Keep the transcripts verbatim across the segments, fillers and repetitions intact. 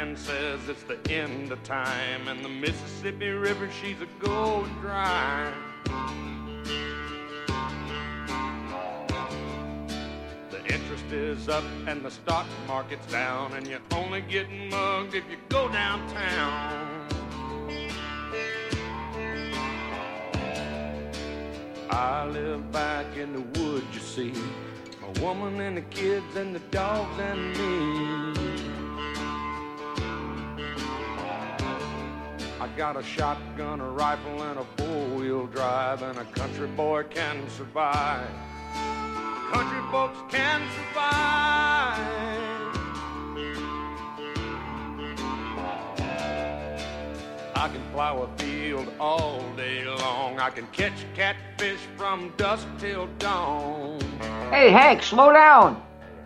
man says it's the end of time, and the Mississippi River, she's a going dry. The interest is up and the stock market's down, and you're only getting mugged if you go downtown. I live back in the woods, you see, a woman and the kids and the dogs and me. I got a shotgun, a rifle, and a four-wheel drive, and a country boy can survive. Country folks can survive. I can plow a field all day long. I can catch catfish from dusk till dawn. Hey, Hank, slow down.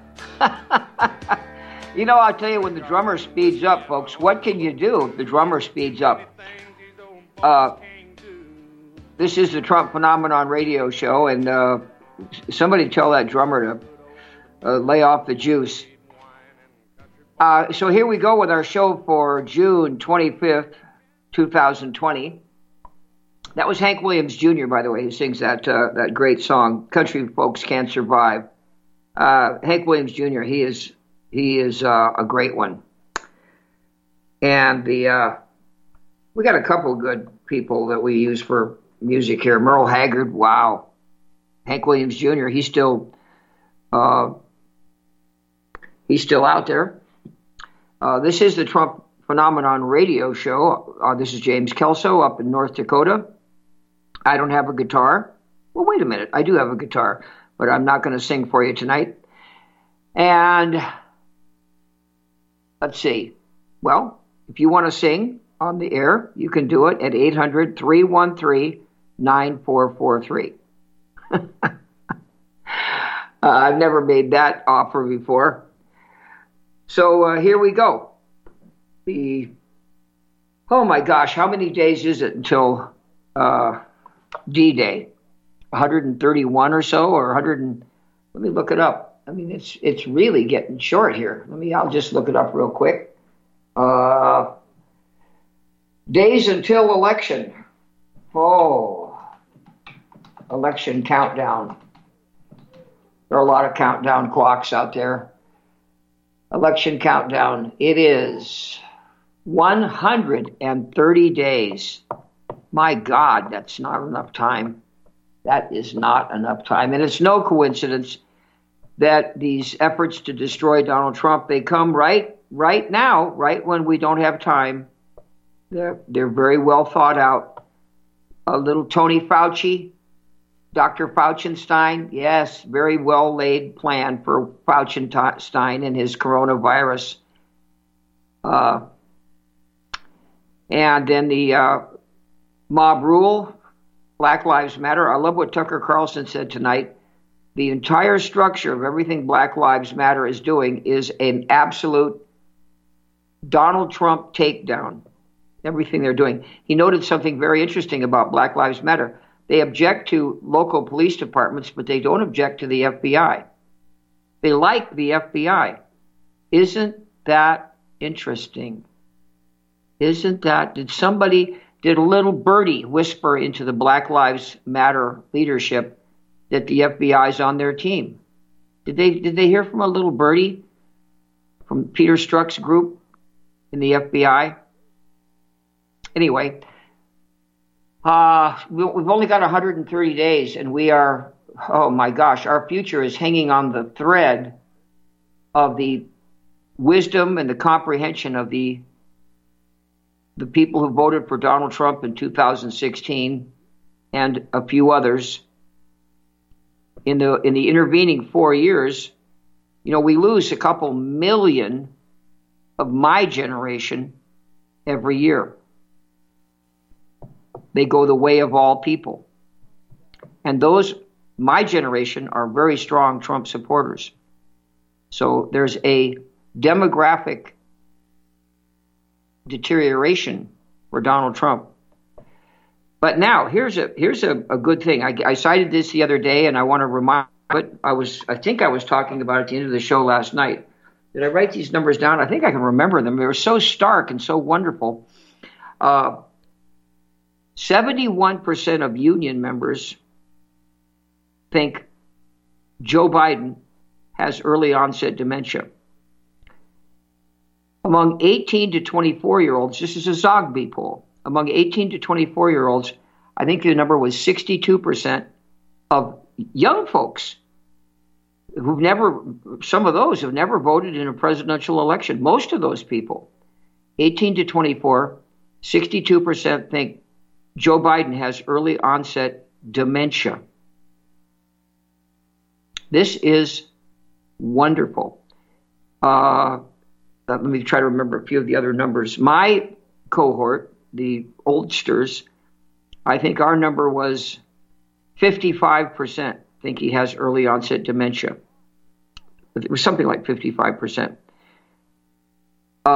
You know, I'll tell you, when the drummer speeds up, folks, what can you do if the drummer speeds up? Uh, this is the Trump Phenomenon radio show, and uh, somebody tell that drummer to uh, lay off the juice. Uh, so here we go with our show for June twenty-fifth, twenty twenty. That was Hank Williams Junior, by the way, who sings that uh, that great song, "Country Folks Can't Survive." Uh, Hank Williams Junior, he is he is uh, a great one. And the uh, we got a couple of good people that we use for music here. Merle Haggard, wow. Hank Williams Junior, he's still uh, he's still out there. Uh, this is the Trump Phenomenon radio show. Uh, this is James Kelso up in North Dakota. I don't have a guitar. Well, wait a minute. I do have a guitar, but I'm not going to sing for you tonight. And let's see. Well, if you want to sing on the air, you can do it at eight hundred, three one three, nine four four three. uh, I've never made that offer before. So uh, here we go. The oh my gosh, how many days is it until uh, D-Day? one hundred thirty-one or so, or one hundred and, let me look it up. I mean, it's it's really getting short here. Let me, I'll just look it up real quick. Uh, days until election. Oh, election countdown. There are a lot of countdown clocks out there. Election countdown. It is one hundred thirty days. My God, that's not enough time. That is not enough time. And it's no coincidence that these efforts to destroy Donald Trump, they come right right now, right when we don't have time. They're, they're very well thought out. A little Tony Fauci, Doctor Faucienstein, yes, very well laid plan for Faucienstein and his coronavirus. Uh, and then the uh, mob rule, Black Lives Matter. I love what Tucker Carlson said tonight. The entire structure of everything Black Lives Matter is doing is an absolute Donald Trump takedown. Everything they're doing. He noted something very interesting about Black Lives Matter. They object to local police departments, but they don't object to the F B I. They like the F B I. Isn't that interesting? Isn't that? Did somebody, did a little birdie whisper into the Black Lives Matter leadership that the F B I is on their team? Did they did they hear from a little birdie from Peter Strzok's group in the F B I? Anyway, uh, we've only got one hundred thirty days, and we are, oh my gosh, our future is hanging on the thread of the wisdom and the comprehension of the the people who voted for Donald Trump in two thousand sixteen and a few others. In the in the intervening four years, you know, we lose a couple million of my generation every year. They go the way of all people. And those, my generation, are very strong Trump supporters. So there's a demographic deterioration for Donald Trump. But now, here's a here's a, a good thing. I, I cited this the other day, and I want to remind it. I was I think I was talking about it at the end of the show last night. Did I write these numbers down? I think I can remember them. They were so stark and so wonderful. Uh, seventy-one percent of union members think Joe Biden has early onset dementia. Among eighteen to twenty-four year olds, this is a Zogby poll. Among eighteen to twenty-four year olds, I think the number was sixty-two percent of young folks who've never, some of those have never voted in a presidential election. Most of those people, eighteen to twenty-four, sixty-two percent think Joe Biden has early onset dementia. This is wonderful. Uh, let me try to remember a few of the other numbers. My cohort, the oldsters, I think our number was fifty-five percent think he has early onset dementia. It was something like fifty-five percent. Uh,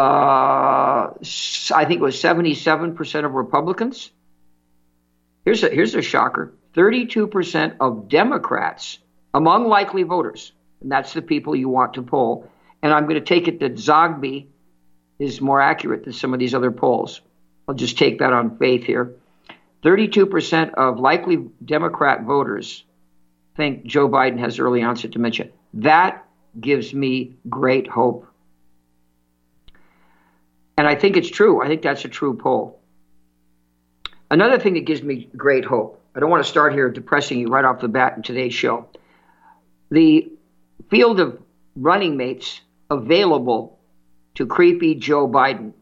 I think it was seventy-seven percent of Republicans. Here's a, here's a shocker. thirty-two percent of Democrats among likely voters, and that's the people you want to poll. And I'm going to take it that Zogby is more accurate than some of these other polls. I'll just take that on faith here. thirty-two percent of likely Democrat voters think Joe Biden has early onset dementia. That gives me great hope. And I think it's true. I think that's a true poll. Another thing that gives me great hope, I don't want to start here depressing you right off the bat in today's show. The field of running mates available to creepy Joe Biden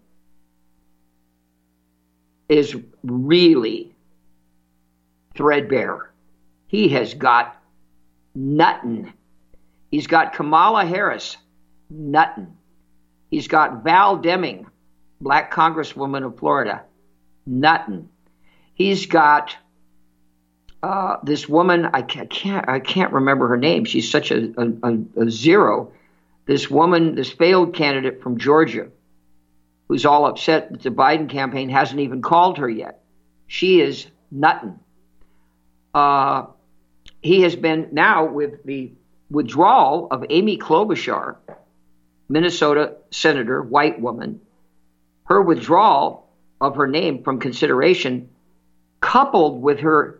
is really threadbare. He has got nuttin'. He's got Kamala Harris, nuttin'. He's got Val Deming, black congresswoman of Florida, nuttin'. He's got uh, this woman, I can't, I can't remember her name. She's such a, a, a zero. This woman, this failed candidate from Georgia, who's all upset that the Biden campaign hasn't even called her yet. She is nuttin'. Uh, he has been now with the withdrawal of Amy Klobuchar, Minnesota senator, white woman, her withdrawal of her name from consideration, coupled with her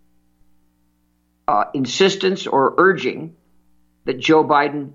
uh, insistence or urging that Joe Biden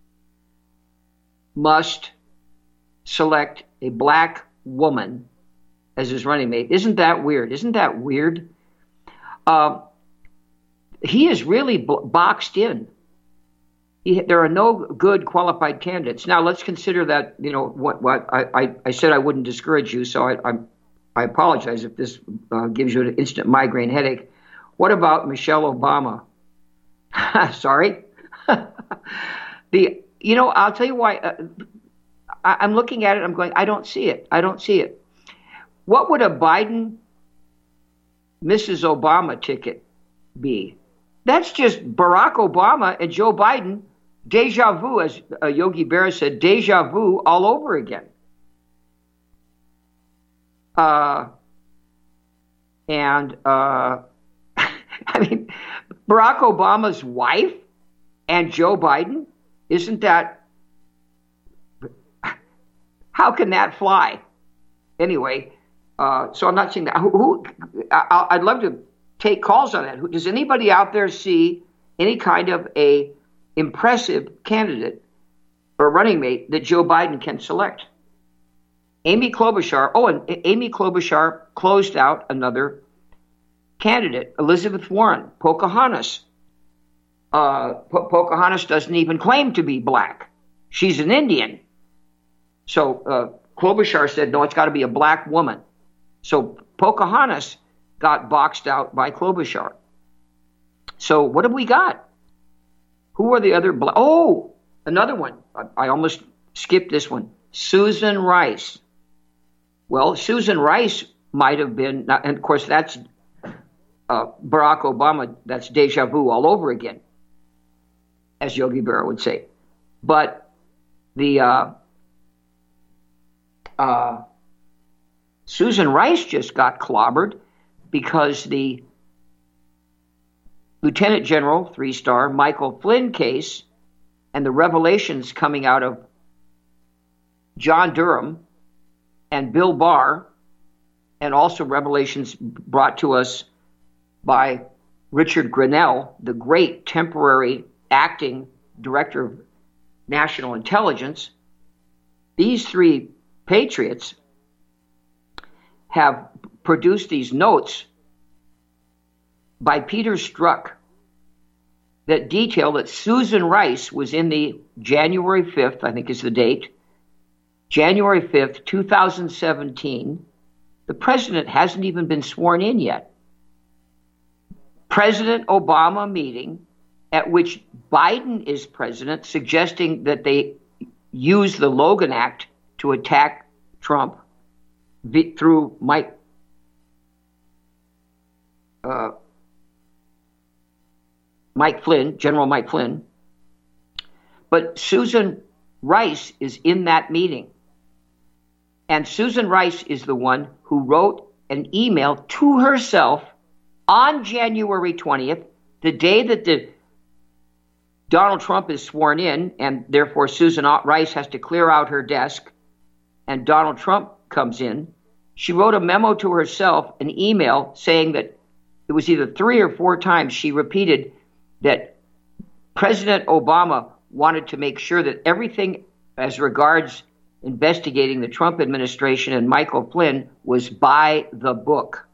must select a black woman as his running mate. Isn't that weird? Isn't that weird? Uh, he is really b- boxed in. He, there are no good qualified candidates. Now let's consider that, you know, what, what I, I, I said I wouldn't discourage you, so I, I, I apologize if this uh, gives you an instant migraine headache. What about Michelle Obama? Sorry. the You know, I'll tell you why. Uh, I, I'm looking at it. I'm going, I don't see it. I don't see it. What would a Biden, Missus Obama ticket be? That's just Barack Obama and Joe Biden, deja vu, as uh, Yogi Berra said, deja vu all over again. Uh, and, uh, I mean, Barack Obama's wife and Joe Biden, isn't that, how can that fly? Anyway, uh, so I'm not saying that. Who, who I, I'd love to take calls on that. Does anybody out there see any kind of a impressive candidate or running mate that Joe Biden can select? Amy Klobuchar. Oh, and Amy Klobuchar closed out another candidate, Elizabeth Warren, Pocahontas. Uh, po- Pocahontas doesn't even claim to be black. She's an Indian. So uh, Klobuchar said, no, it's got to be a black woman. So Pocahontas got boxed out by Klobuchar. So what have we got? Who are the other black? Oh, another one. I, I almost skipped this one. Susan Rice. Well, Susan Rice might have been, and of course that's uh, Barack Obama, that's deja vu all over again, as Yogi Berra would say. But the uh, uh, Susan Rice just got clobbered because the Lieutenant General, three-star, Michael Flynn case and the revelations coming out of John Durham and Bill Barr, and also revelations brought to us by Richard Grenell, the great temporary acting director of national intelligence. These three patriots have produced these notes by Peter Strzok that detail that Susan Rice was in the January fifth, I think is the date, January fifth, two thousand seventeen. The president hasn't even been sworn in yet. President Obama meeting at which Biden is president, suggesting that they use the Logan Act to attack Trump through Mike uh, Mike Flynn, General Mike Flynn. But Susan Rice is in that meeting. And Susan Rice is the one who wrote an email to herself on January twentieth, the day that the Donald Trump is sworn in, and therefore Susan Rice has to clear out her desk, and Donald Trump comes in. She wrote a memo to herself, an email, saying that it was either three or four times she repeated that President Obama wanted to make sure that everything as regards investigating the Trump administration and Michael Flynn was by the book.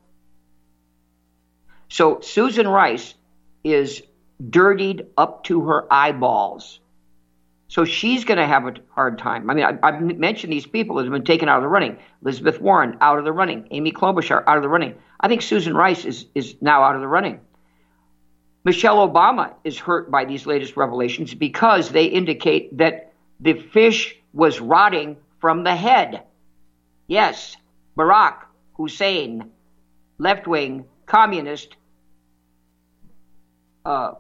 So Susan Rice is dirtied up to her eyeballs. So she's going to have a hard time. I mean, I, I've mentioned these people that have been taken out of the running. Elizabeth Warren, out of the running. Amy Klobuchar, out of the running. I think Susan Rice is, is now out of the running. Michelle Obama is hurt by these latest revelations because they indicate that the fish was rotting from the head. Yes, Barack Hussein, left-wing communist, uh,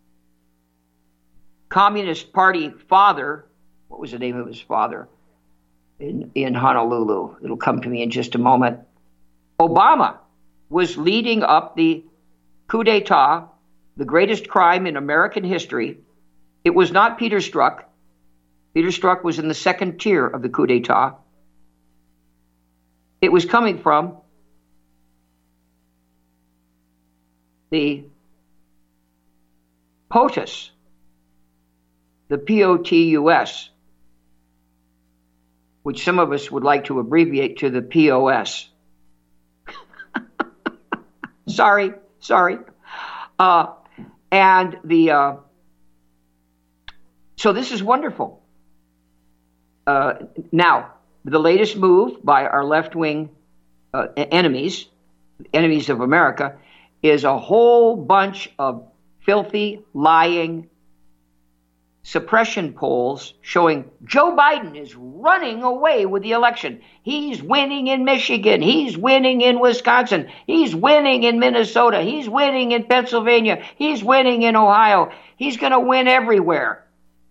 Communist Party father, what was the name of his father in, in Honolulu? It'll come to me in just a moment. Obama was leading up the coup d'etat, the greatest crime in American history. It was not Peter Strzok. Peter Strzok was in the second tier of the coup d'etat. It was coming from the POTUS, the P O T U S, which some of us would like to abbreviate to the P O S. sorry, sorry. Uh, and the uh, so this is wonderful. Uh, now, the latest move by our left-wing uh, enemies, enemies of America, is a whole bunch of filthy, lying suppression polls showing Joe Biden is running away with the election. He's winning in Michigan. He's winning in Wisconsin. He's winning in Minnesota. He's winning in Pennsylvania. He's winning in Ohio. He's going to win everywhere.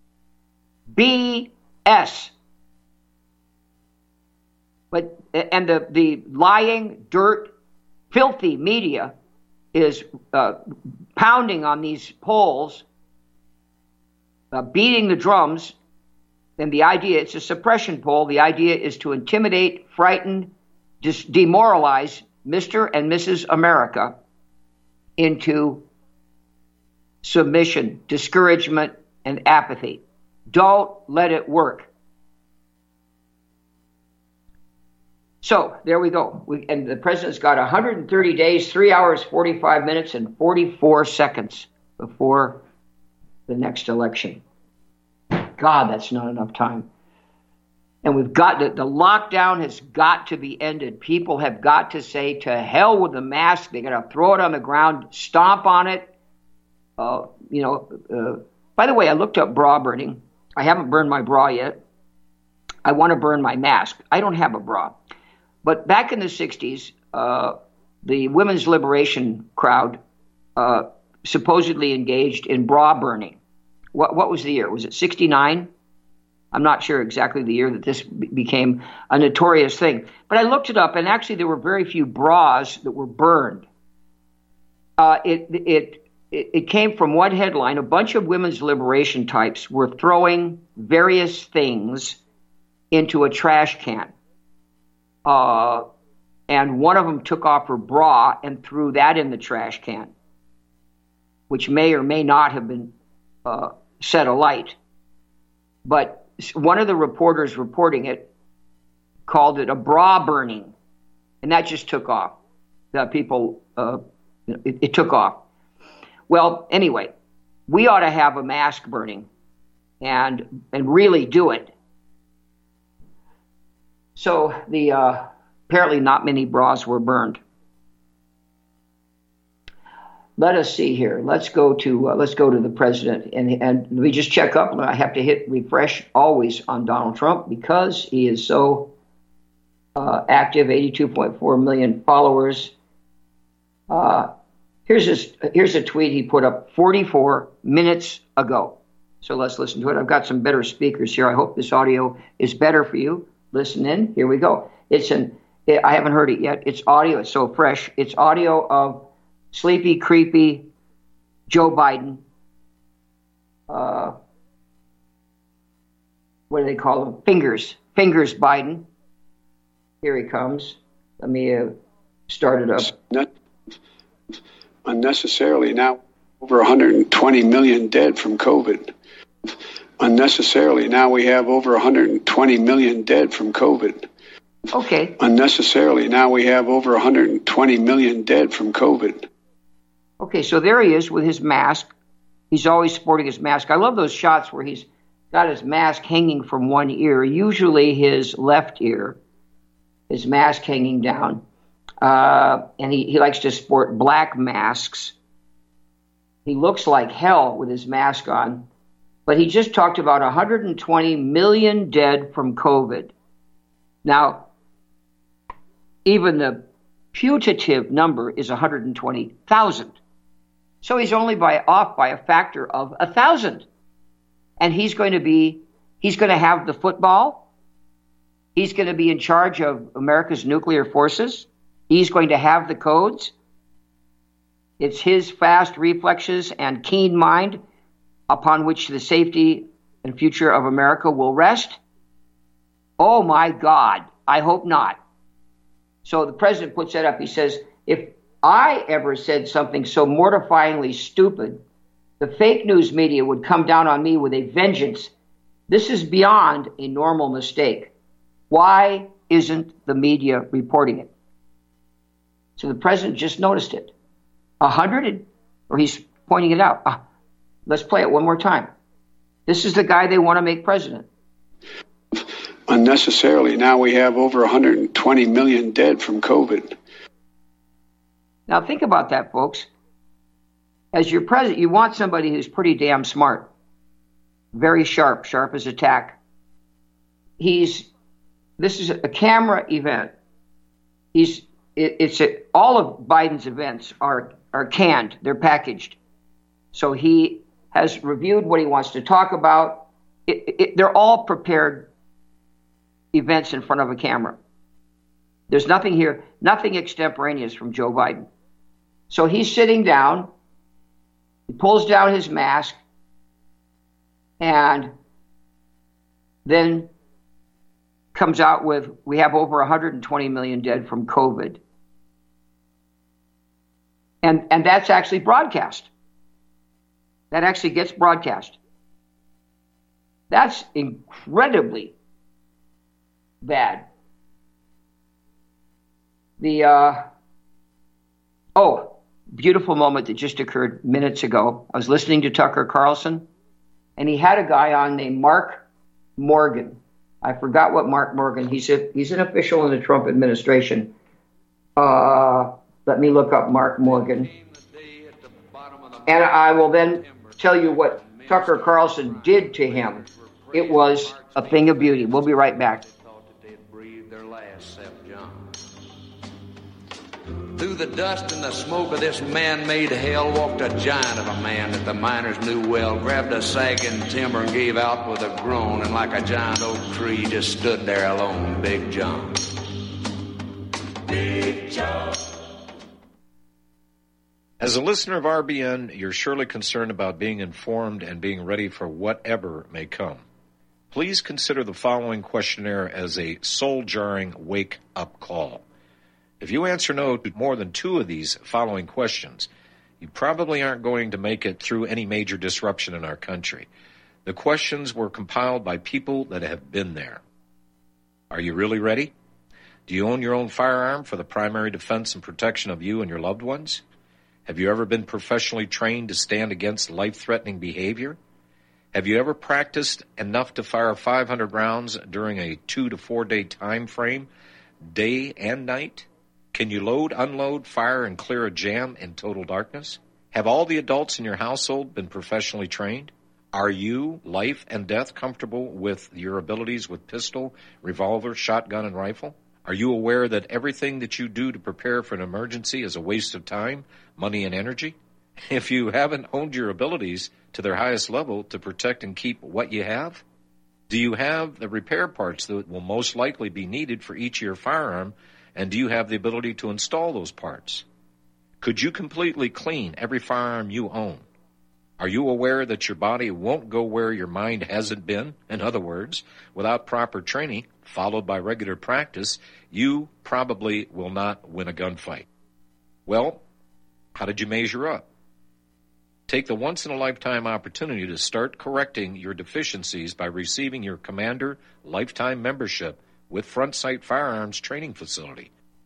B S. But and the, the lying, dirt, filthy media is uh, pounding on these polls, uh, beating the drums, and the idea, it's a suppression poll, the idea is to intimidate, frighten, dis- demoralize Mister and Missus America into submission, discouragement, and apathy. Don't let it work. So there we go. We, and the president's got one hundred thirty days, three hours, forty-five minutes, and forty-four seconds before the next election. God, that's not enough time. And we've got to, the lockdown has got to be ended. People have got to say to hell with the mask. They got to throw it on the ground, stomp on it. Uh, you know. Uh, by the way, I looked up bra burning. I haven't burned my bra yet. I want to burn my mask. I don't have a bra. But back in the sixties, uh, the women's liberation crowd uh, supposedly engaged in bra burning. What, what was the year? Was it sixty-nine? I'm not sure exactly the year that this be- became a notorious thing. But I looked it up, and actually there were very few bras that were burned. Uh, it, it, it, it came from one headline. A bunch of women's liberation types were throwing various things into a trash can. Uh, and one of them took off her bra and threw that in the trash can, which may or may not have been uh, set alight. But one of the reporters reporting it called it a bra burning, and that just took off. The people, uh, it, it took off. Well, anyway, we ought to have a mask burning and and really do it. So the uh, apparently not many bras were burned. Let us see here. Let's go to uh, let's go to the president, and and we just check up. I have to hit refresh always on Donald Trump because he is so uh, active. eighty-two point four million followers. Uh, here's his here's a tweet he put up forty-four minutes ago. So let's listen to it. I've got some better speakers here. I hope this audio is better for you. Listen in. Here we go. It's an I haven't heard it yet. It's audio. It's so fresh. It's audio of sleepy, creepy Joe Biden. Uh, what do they call him? Fingers. Fingers Biden. Here he comes. Let me uh, start it up. Unnecessarily now over one hundred twenty million dead from COVID. Unnecessarily now we have over one hundred twenty million dead from COVID. Okay. Unnecessarily now we have over one hundred twenty million dead from COVID. Okay, so there he is with his mask. He's always sporting his mask. I love those shots where he's got his mask hanging from one ear, usually his left ear, his mask hanging down. Uh, and he, he likes to sport black masks. He looks like hell with his mask on. But he just talked about one hundred twenty million dead from COVID. Now, even the putative number is one hundred twenty thousand. So he's only by off by a factor of a thousand. And he's going to be, he's going to have the football. He's going to be in charge of America's nuclear forces. He's going to have the codes. It's his fast reflexes and keen mind upon which the safety and future of America will rest. Oh my God, I hope not. So the president puts that up. He says, if I ever said something so mortifyingly stupid, the fake news media would come down on me with a vengeance. This is beyond a normal mistake. Why isn't the media reporting it? So the president just noticed it. A hundred, or he's pointing it out. Uh, let's play it one more time. This is the guy they want to make president. Unnecessarily, now we have over one hundred twenty million dead from COVID. Now think about that, folks. As your president, you want somebody who's pretty damn smart. Very sharp, sharp as a tack. He's, this is a camera event. He's, it, it's a, all of Biden's events are, are canned. They're packaged. So he has reviewed what he wants to talk about. It, it, they're all prepared events in front of a camera. There's nothing here, nothing extemporaneous from Joe Biden. So he's sitting down, he pulls down his mask, and then comes out with, we have over one hundred twenty million dead from COVID. And, and that's actually broadcast. That actually gets broadcast. That's incredibly bad. The, uh, oh, beautiful moment that just occurred minutes ago. I was listening to Tucker Carlson, and he had a guy on named Mark Morgan. I forgot what Mark Morgan, he's a, he's an official in the Trump administration. Uh, let me look up Mark Morgan. And I will then tell you what Tucker Carlson did to him. It was a thing of beauty. We'll be right back. Through the dust and the smoke of this man-made hell walked a giant of a man that the miners knew well, grabbed a sagging timber and gave out with a groan, and like a giant oak tree just stood there alone, Big John. Big John. As a listener of R B N, you're surely concerned about being informed and being ready for whatever may come. please consider the following questionnaire as a soul-jarring wake-up call. If you answer no to more than two of these following questions, you probably aren't going to make it through any major disruption in our country. The questions were compiled by people that have been there. Are you really ready? Do you own your own firearm for the primary defense and protection of you and your loved ones? Have you ever been professionally trained to stand against life-threatening behavior? Have you ever practiced enough to fire five hundred rounds during a two to four day time frame, day and night? Can you load, unload, fire, and clear a jam in total darkness? Have all the adults in your household been professionally trained? Are you, life and death, comfortable with your abilities with pistol, revolver, shotgun, and rifle? Are you aware that everything that you do to prepare for an emergency is a waste of time, money, and energy? If you haven't honed your abilities to their highest level to protect and keep what you have? Do you have the repair parts that will most likely be needed for each of your firearm, and do you have the ability to install those parts? Could you completely clean every firearm you own? Are you aware that your body won't go where your mind hasn't been? In other words, without proper training, followed by regular practice, you probably will not win a gunfight. Well, how did you measure up? Take the once-in-a-lifetime opportunity to start correcting your deficiencies by receiving your Commander Lifetime Membership with Front Sight Firearms Training Facility.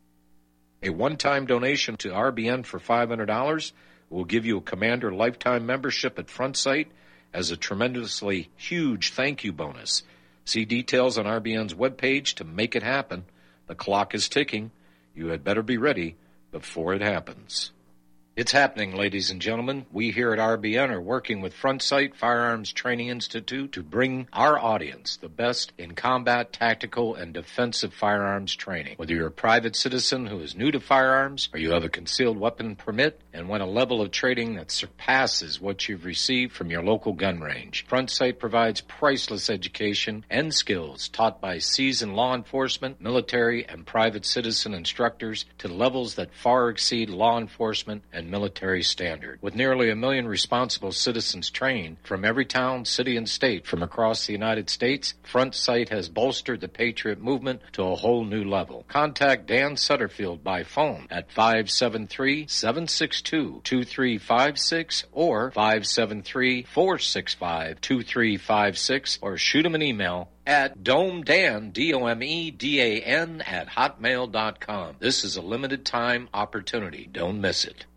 A one-time donation to R B N for five hundred dollars will give you a Commander Lifetime Membership at Front Sight as a tremendously huge thank you bonus. See details on R B N's webpage to make it happen. The clock is ticking. You had better be ready before it happens. It's happening, ladies and gentlemen. We here at R B N are working with Front Sight Firearms Training Institute to bring our audience the best in combat, tactical, and defensive firearms training. Whether you're a private citizen who is new to firearms, or you have a concealed weapon permit and want a level of training that surpasses what you've received from your local gun range, Front Sight provides priceless education and skills taught by seasoned law enforcement, military, and private citizen instructors to levels that far exceed law enforcement and military standard. With nearly a million responsible citizens trained from every town, city, and state from across the United States, Front Sight has bolstered the Patriot movement to a whole new level. Contact Dan Sutterfield by phone at five seven three, seven six two, two three five six or five seven three, four six five, two three five six or shoot him an email at domedan, D O M E D A N, at hotmail dot com. This is a limited time opportunity. Don't miss it.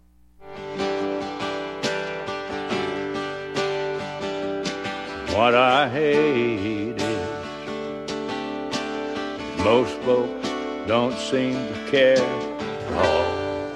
What I hate is most folks don't seem to care at all.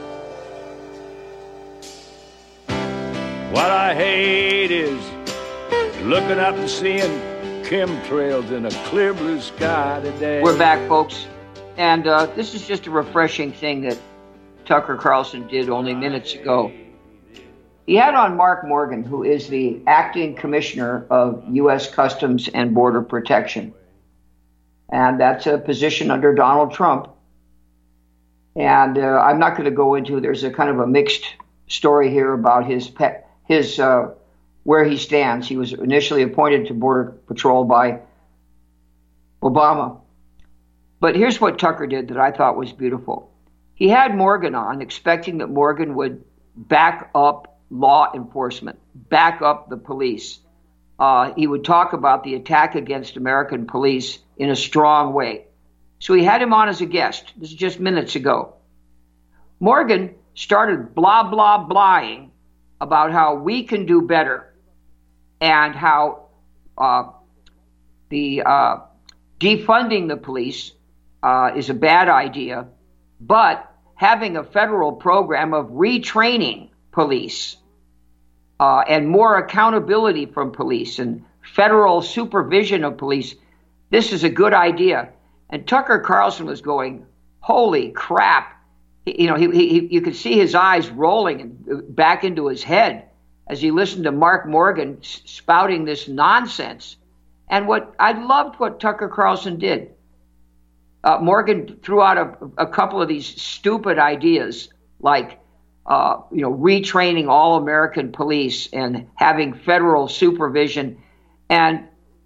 What I hate is looking up and seeing chemtrails in a clear blue sky today. We're back, folks. And uh, this is just a refreshing thing that Tucker Carlson did only minutes ago. He had on Mark Morgan, who is the acting commissioner of U S Customs and Border Protection. And that's a position under Donald Trump. And uh, I'm not going to go into, there's a kind of a mixed story here about his pet, his uh, where he stands. He was initially appointed to Border Patrol by Obama. But here's what Tucker did that I thought was beautiful. He had Morgan on, expecting that Morgan would back up law enforcement, back up the police. Uh, he would talk about the attack against American police in a strong way. So he had him on as a guest. This is just minutes ago. Morgan started blah, blah, blahing about how we can do better and how uh, the uh, defunding the police uh, is a bad idea, but having a federal program of retraining police uh, and more accountability from police and federal supervision of police, this is a good idea. And Tucker Carlson was going, holy crap. He, you know, he, he, you could see his eyes rolling and back into his head as he listened to Mark Morgan spouting this nonsense. And what I loved what Tucker Carlson did. Uh, Morgan threw out a, a couple of these stupid ideas like, uh, you know, retraining all American police and having federal supervision. And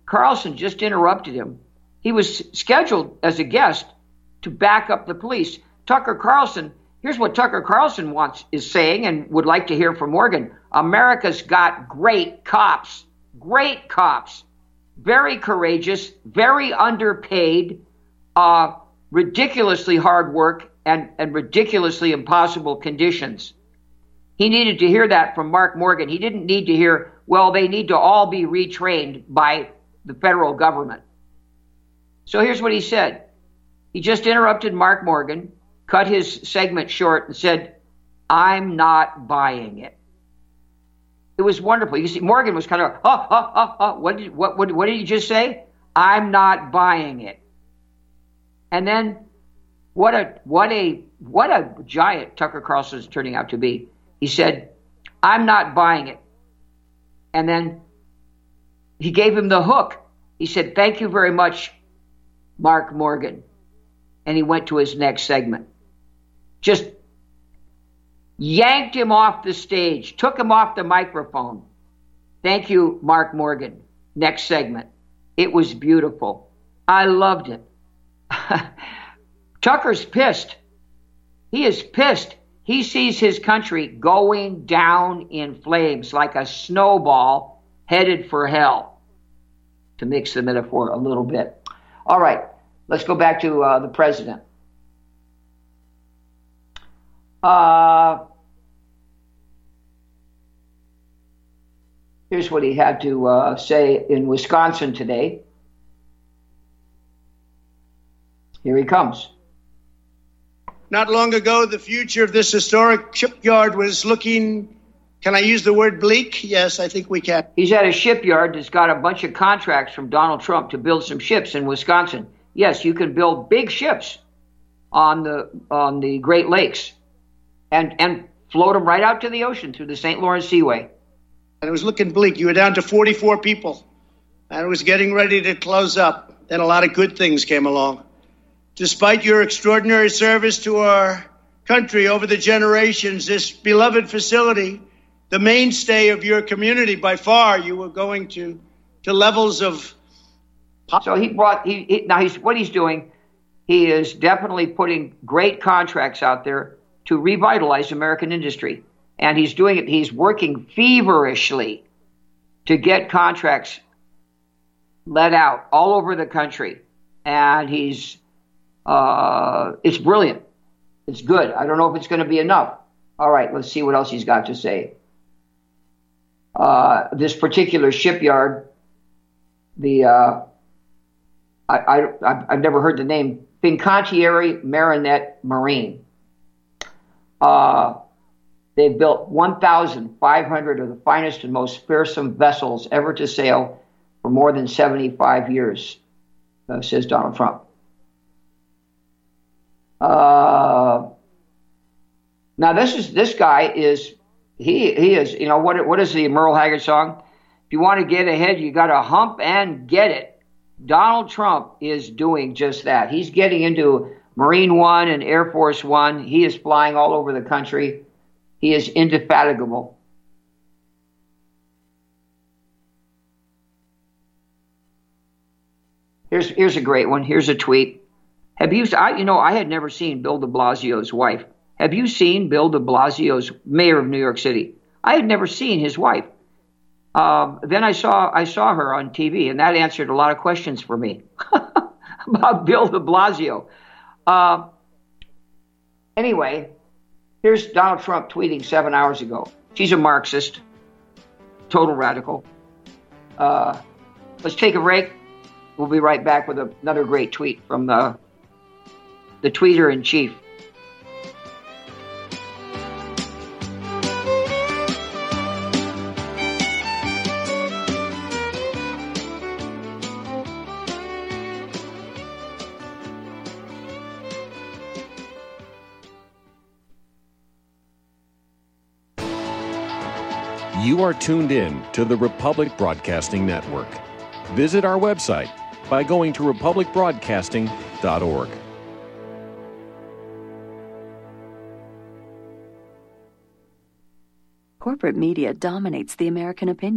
Carlson just interrupted him. He was scheduled as a guest to back up the police. Tucker Carlson, here's what Tucker Carlson wants is saying and would like to hear from Morgan. America's got great cops, great cops, very courageous, very underpaid, uh, ridiculously hard work and, and ridiculously impossible conditions. He needed to hear that from Mark Morgan. He didn't need to hear, well, they need to all be retrained by the federal government. So here's what he said. He just interrupted Mark Morgan, cut his segment short, and said, I'm not buying it. It was wonderful. You see, Morgan was kind of, oh, oh, oh, oh. What did, what, what, what did he just say? I'm not buying it. And then what a, what a, what a giant Tucker Carlson is turning out to be. He said, I'm not buying it. And then he gave him the hook. He said, thank you very much, Mark Morgan. And he went to his next segment. Just yanked him off the stage, took him off the microphone. Thank you, Mark Morgan. Next segment. It was beautiful. I loved it. Tucker's pissed. He is pissed. He sees his country going down in flames like a snowball headed for hell, to mix the metaphor a little bit. All right, let's go back to uh, the president. Uh, here's what he had to uh, say in Wisconsin today. Here he comes. Not long ago, the future of this historic shipyard was looking, can I use the word bleak? Yes, I think we can. He's at a shipyard that's got a bunch of contracts from Donald Trump to build some ships in Wisconsin. Yes, you can build big ships on the on the Great Lakes and, and float them right out to the ocean through the Saint Lawrence Seaway. And it was looking bleak. You were down to forty-four people, and it was getting ready to close up. Then a lot of good things came along. Despite your extraordinary service to our country over the generations, this beloved facility, the mainstay of your community by far, you were going to to levels of... So he brought, he, he now he's what he's doing, he is definitely putting great contracts out there to revitalize American industry. And he's doing it, he's working feverishly to get contracts let out all over the country. And he's... Uh, it's brilliant. It's good. I don't know if it's going to be enough. All right, let's see what else he's got to say. Uh, this particular shipyard, the uh, I, I, I've never heard the name, Fincantieri Marinette Marine. Uh, they've built one thousand five hundred of the finest and most fearsome vessels ever to sail for more than seventy-five years, uh, says Donald Trump. Uh, now this is this guy is he he is you know what what is the Merle Haggard song? If you want to get ahead, you got to hump and get it. Donald Trump is doing just that. He's getting into Marine One and Air Force One. He is flying all over the country. He is indefatigable. Here's here's a great one. Here's a tweet. Have you, I, you know, I had never seen Bill de Blasio's wife. Have you seen Bill de Blasio's mayor of New York City? I had never seen his wife. Um, then I saw I saw her on T V, and that answered a lot of questions for me about Bill de Blasio. Uh, anyway, here's Donald Trump tweeting seven hours ago. She's a Marxist, total radical. Uh, let's take a break. We'll be right back with a, another great tweet from the the tweeter in chief. You are tuned in to the Republic Broadcasting Network. Visit our website by going to republic broadcasting dot org. Corporate media dominates the American opinion.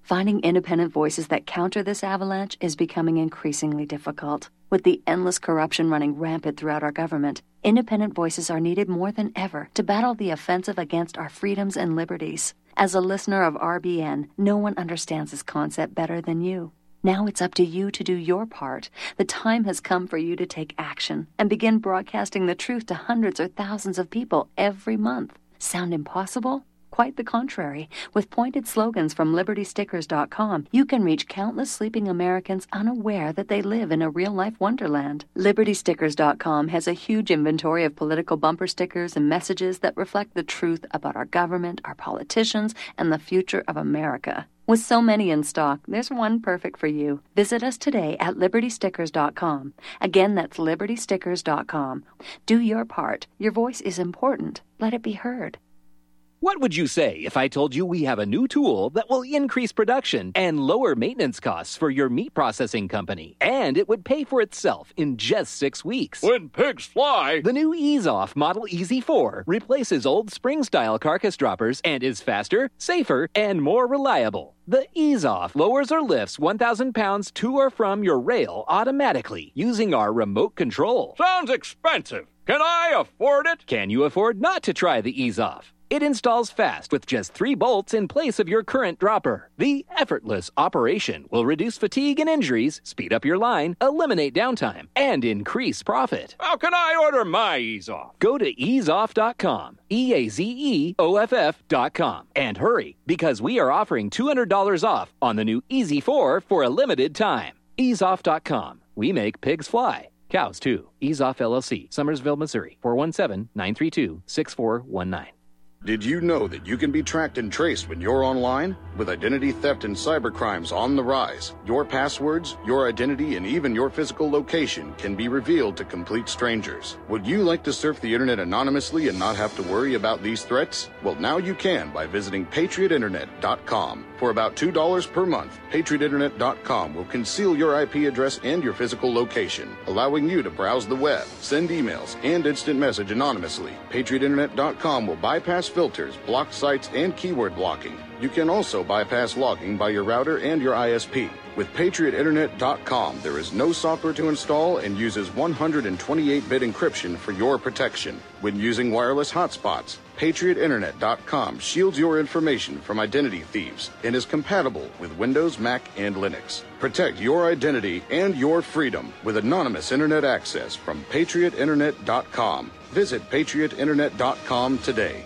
Finding independent voices that counter this avalanche is becoming increasingly difficult. With the endless corruption running rampant throughout our government, independent voices are needed more than ever to battle the offensive against our freedoms and liberties. As a listener of R B N, no one understands this concept better than you. Now it's up to you to do your part. The time has come for you to take action and begin broadcasting the truth to hundreds or thousands of people every month. Sound impossible? Quite the contrary. With pointed slogans from Liberty Stickers dot com, you can reach countless sleeping Americans unaware that they live in a real-life wonderland. Liberty Stickers dot com has a huge inventory of political bumper stickers and messages that reflect the truth about our government, our politicians, and the future of America. With so many in stock, there's one perfect for you. Visit us today at Liberty Stickers dot com. Again, that's Liberty Stickers dot com. Do your part. Your voice is important. Let it be heard. What would you say if I told you we have a new tool that will increase production and lower maintenance costs for your meat processing company? And it would pay for itself in just six weeks. When pigs fly! The new EaseOff Model E Z four replaces old spring-style carcass droppers and is faster, safer, and more reliable. The EaseOff lowers or lifts one thousand pounds to or from your rail automatically using our remote control. Sounds expensive. Can I afford it? Can you afford not to try the EaseOff? It installs fast with just three bolts in place of your current dropper. The effortless operation will reduce fatigue and injuries, speed up your line, eliminate downtime, and increase profit. How can I order my EaseOff? Go to ease off dot com, E A Z E O F F dot com, and hurry, because we are offering two hundred dollars off on the new E Z four for a limited time. ease off dot com. We make pigs fly. Cows, too. EaseOff L L C, Summersville, Missouri, four one seven, nine three two, six four one nine. Did you know that you can be tracked and traced when you're online? With identity theft and cybercrimes on the rise, your passwords, your identity, and even your physical location can be revealed to complete strangers. Would you like to surf the internet anonymously and not have to worry about these threats? Well, now you can by visiting patriot internet dot com. For about two dollars per month, patriot internet dot com will conceal your I P address and your physical location, allowing you to browse the web, send emails, and instant message anonymously. patriot internet dot com will bypass filters, block sites, and keyword blocking. You can also bypass logging by your router and your I S P. With patriot internet dot com, there is no software to install and uses one hundred twenty-eight bit encryption for your protection. When using wireless hotspots, patriot internet dot com shields your information from identity thieves and is compatible with Windows, Mac, and Linux. Protect your identity and your freedom with anonymous internet access from patriot internet dot com. Visit patriot internet dot com today.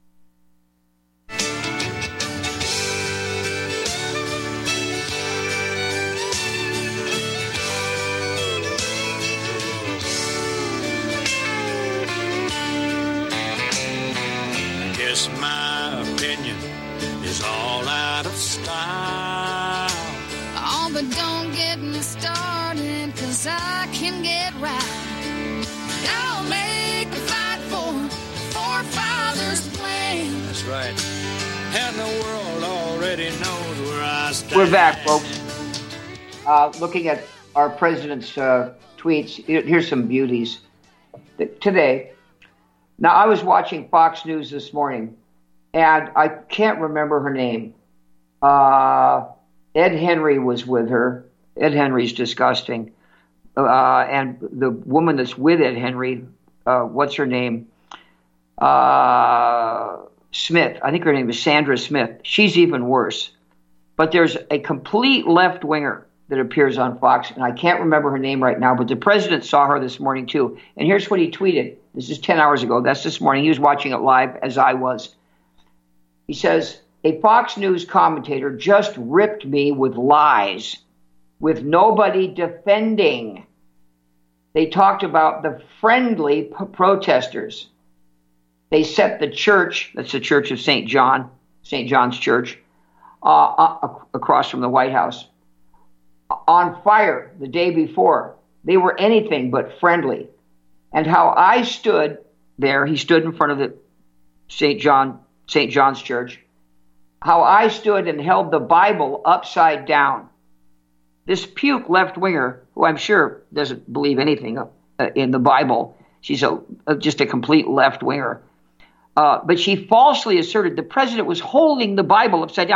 My opinion is all out of style. Oh, but don't get me started, cause I can get right. I'll make a fight for forefathers' plan. That's right. And the world already knows where I stand. We're back, folks. Uh, looking at our president's uh, tweets, here's some beauties. Today, now I was watching Fox News this morning, and I can't remember her name. Uh, Ed Henry was with her. Ed Henry's disgusting. Uh, and the woman that's with Ed Henry, uh, what's her name? Uh, Smith. I think her name is Sandra Smith. She's even worse. But there's a complete left-winger that appears on Fox, and I can't remember her name right now, but the president saw her this morning too. And here's what he tweeted. This is ten hours ago. That's this morning. He was watching it live, as I was. He says, a Fox News commentator just ripped me with lies, with nobody defending. They talked about the friendly p- protesters. They set the church, that's the Church of Saint John, Saint John's Church, uh, uh, across from the White House, on fire the day before. They were anything but friendly. And how I stood there, he stood in front of the Saint John, Saint John's Church, how I stood and held the Bible upside down. This puke left-winger, who I'm sure doesn't believe anything uh, in the Bible, she's a, uh, just a complete left-winger, uh, but she falsely asserted the president was holding the Bible upside down. And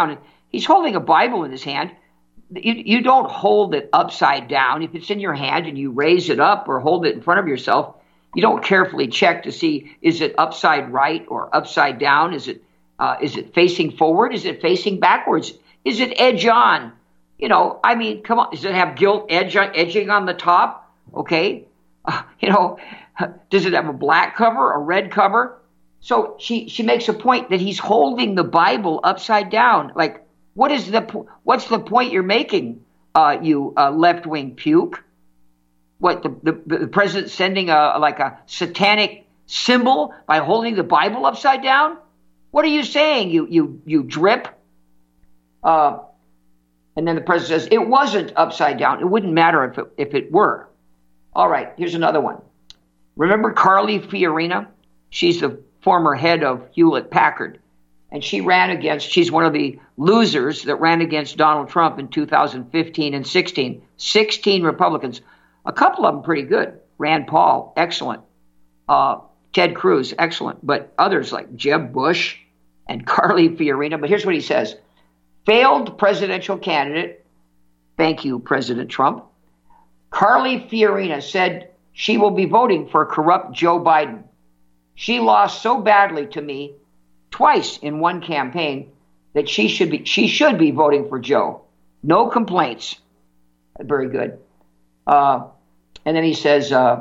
He's holding a Bible in his hand. You, you don't hold it upside down. If it's in your hand and you raise it up or hold it in front of yourself, you don't carefully check to see, is it upside right or upside down? Is it uh, is it facing forward? Is it facing backwards? Is it edge on? You know, I mean, come on. Does it have gilt edge on, edging on the top? Okay. Uh, you know, does it have a black cover, a red cover? So she, she makes a point that he's holding the Bible upside down. Like, what is the what's the point you're making, uh, you uh, left-wing puke? What, the, the, the president sending a like a satanic symbol by holding the Bible upside down? What are you saying, you you you drip? Uh, and then the president says, it wasn't upside down. It wouldn't matter if it, if it were. All right, here's another one. Remember Carly Fiorina? She's the former head of Hewlett-Packard. And she ran against, she's one of the losers that ran against Donald Trump in two thousand fifteen and sixteen. sixteen Republicans. A couple of them pretty good. Rand Paul, excellent. Uh, Ted Cruz, excellent. But others like Jeb Bush and Carly Fiorina. But here's what he says. Failed presidential candidate, thank you, President Trump. Carly Fiorina said she will be voting for corrupt Joe Biden. She lost so badly to me twice in one campaign that she should be she should be voting for Joe. No complaints. Very good. Uh, and then he says, uh,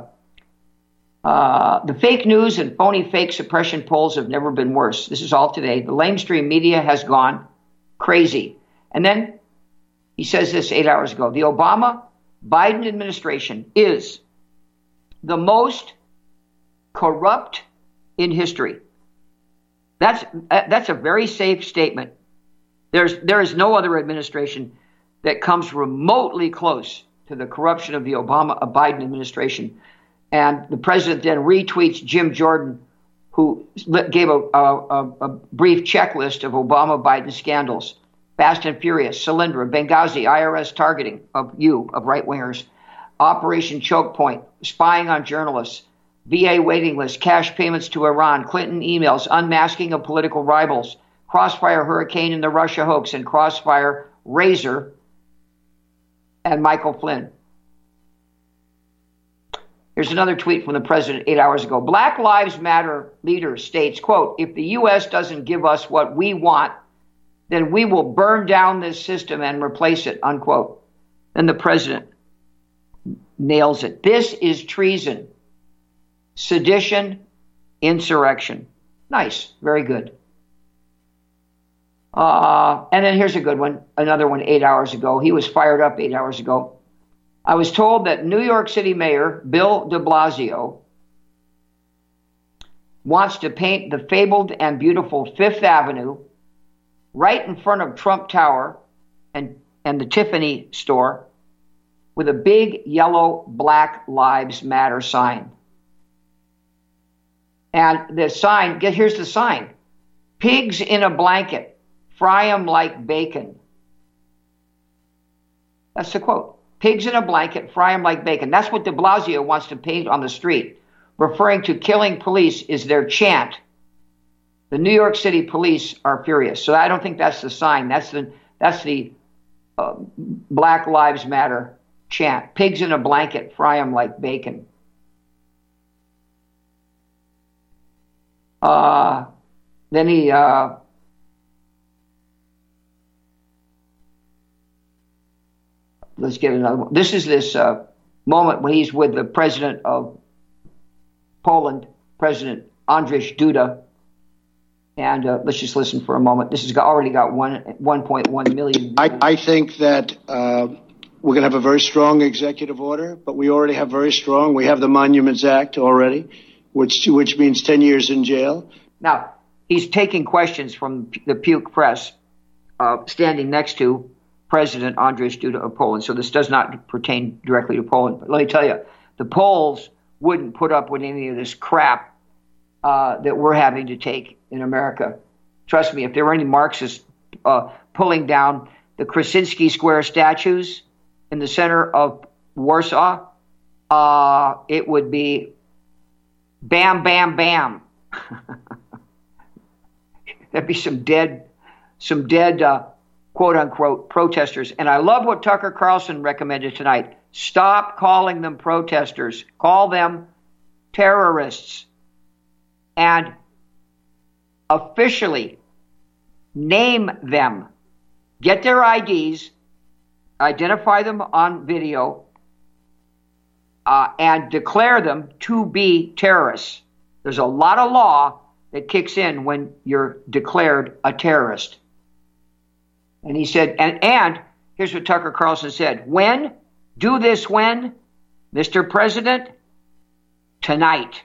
uh, the fake news and phony fake suppression polls have never been worse. This is all today. The lamestream media has gone crazy. And then he says this eight hours ago. The Obama-Biden administration is the most corrupt in history. That's uh, that's a very safe statement. There's there is no other administration that comes remotely close to the corruption of the Obama uh, Biden administration. And the president then retweets Jim Jordan, who gave a, a, a brief checklist of Obama Biden scandals: Fast and Furious, Solyndra, Benghazi, I R S targeting of you of right wingers, Operation Choke Point, spying on journalists, V A waiting list, cash payments to Iran, Clinton emails, unmasking of political rivals, Crossfire Hurricane and the Russia hoax, and Crossfire Razor and Michael Flynn. Here's another tweet from the president eight hours ago. Black Lives Matter leader states, quote, if the U S doesn't give us what we want, then we will burn down this system and replace it, unquote. Then the president nails it. This is treason. Sedition, insurrection. Nice. Very good. Uh, and then here's a good one. Another one eight hours ago. He was fired up eight hours ago. I was told that New York City Mayor Bill de Blasio wants to paint the fabled and beautiful Fifth Avenue right in front of Trump Tower and, and the Tiffany store with a big yellow Black Lives Matter sign. And the sign, get here's the sign. Pigs in a blanket, fry 'em like bacon. That's the quote. Pigs in a blanket, fry 'em like bacon. That's what de Blasio wants to paint on the street, referring to killing police is their chant. The New York City police are furious. So I don't think that's the sign. That's the that's the uh, Black Lives Matter chant. Pigs in a blanket, fry 'em like bacon. Uh, then he uh, let's get another one. This is this uh, moment when he's with the president of Poland, President Andrzej Duda. And uh, let's just listen for a moment. This has got, already got one, one point one million. I, I think that uh, we're going to have a very strong executive order, but we already have very strong. We have the Monuments Act already, which which means ten years in jail. Now, he's taking questions from the Puke Press, uh, standing next to President Andrzej Duda of Poland. So this does not pertain directly to Poland. But let me tell you, the Poles wouldn't put up with any of this crap uh, that we're having to take in America. Trust me, if there were any Marxists uh, pulling down the Krasinski Square statues in the center of Warsaw, uh, it would be bam, bam, bam. There'd be some dead, some dead uh, quote unquote protesters. And I love what Tucker Carlson recommended tonight. Stop calling them protesters. Call them terrorists. And officially name them. Get their I Ds, identify them on video, uh, and declare them to be terrorists. There's a lot of law that kicks in when you're declared a terrorist. And he said, and, and here's what Tucker Carlson said. When? Do this when? Mister President? Tonight.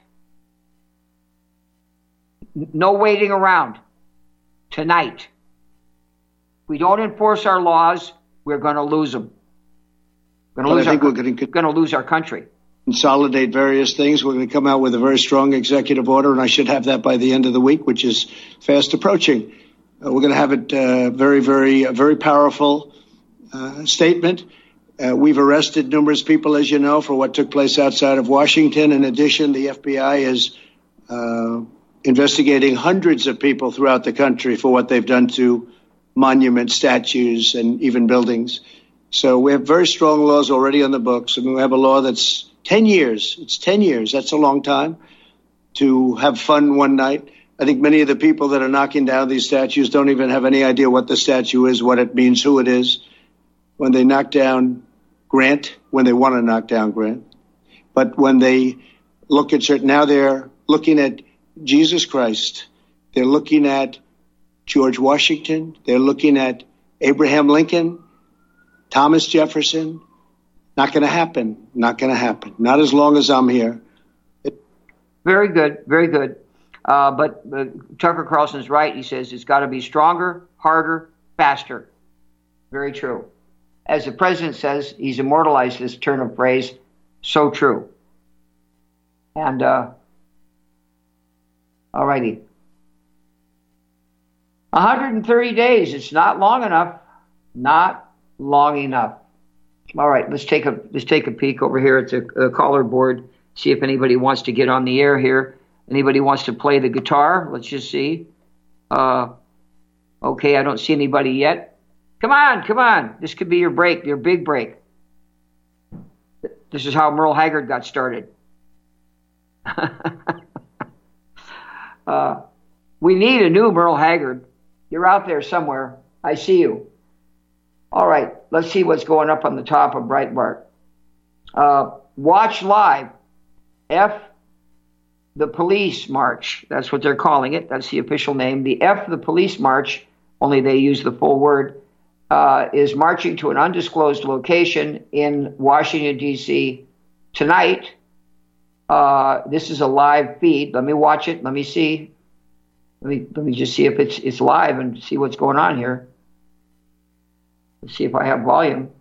No waiting around. Tonight. If we don't enforce our laws, we're going to lose them. We're going to lose, our, we're going to, going to lose our country. Consolidate various things. We're going to come out with a very strong executive order, and I should have that by the end of the week, which is fast approaching. Uh, we're going to have it uh, very, very, uh, very powerful uh, statement. Uh, we've arrested numerous people, as you know, for what took place outside of Washington. In addition, the F B I is uh, investigating hundreds of people throughout the country for what they've done to monuments, statues, and even buildings. So we have very strong laws already on the books. I mean, we have a law that's ten years. It's ten years. That's a long time to have fun one night. I think many of the people that are knocking down these statues don't even have any idea what the statue is, what it means, who it is. When they knock down Grant, when they want to knock down Grant. But when they look at certain, now they're looking at Jesus Christ. They're looking at George Washington. They're looking at Abraham Lincoln, Thomas Jefferson. Not going to happen. Not going to happen. Not as long as I'm here. It- very good. Very good. Uh, but uh, Tucker Carlson's right. He says it's got to be stronger, harder, faster. Very true. As the president says, he's immortalized this turn of phrase. So true. And, uh, all righty. one hundred thirty days. It's not long enough. Not long enough. All right, let's take a let's take a peek over here at the uh, caller board. See if anybody wants to get on the air here. Anybody wants to play the guitar? Let's just see. Uh, okay, I don't see anybody yet. Come on, come on. This could be your break, your big break. This is how Merle Haggard got started. uh, we need a new Merle Haggard. You're out there somewhere. I see you. All right, let's see what's going up on the top of Breitbart. Uh, watch live. F the Police March. That's what they're calling it. That's the official name. The F the Police March, only they use the full word, uh, is marching to an undisclosed location in Washington, D C tonight. Uh, this is a live feed. Let me watch it. Let me see. Let me let me just see if it's it's live and see what's going on here. Let's see if I have volume.